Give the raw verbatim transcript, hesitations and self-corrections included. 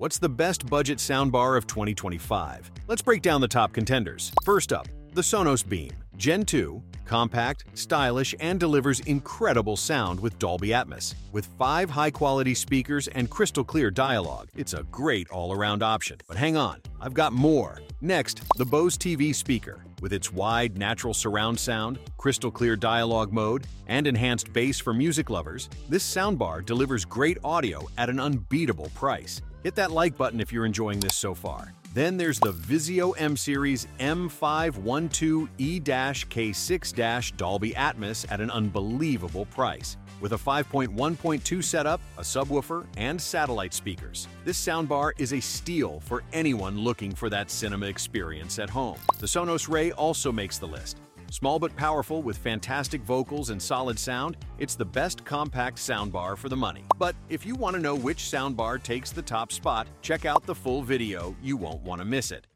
What's the best budget soundbar of twenty twenty-five? Let's break down the top contenders. First up, the Sonos Beam. Gen two, compact, stylish, and delivers incredible sound with Dolby Atmos. With five high-quality speakers and crystal-clear dialogue, it's a great all-around option. But hang on, I've got more. Next, the Bose T V speaker. With its wide, natural surround sound, crystal-clear dialogue mode, and enhanced bass for music lovers, this soundbar delivers great audio at an unbeatable price. Hit that like button if you're enjoying this so far. Then there's the Vizio M-Series M five twelve E K six Dolby Atmos at an unbelievable price. With a five point one point two setup, a subwoofer, and satellite speakers, this soundbar is a steal for anyone looking for that cinema experience at home. The Sonos Ray also makes the list. Small but powerful with fantastic vocals and solid sound, it's the best compact soundbar for the money. But if you want to know which soundbar takes the top spot, check out the full video, you won't want to miss it.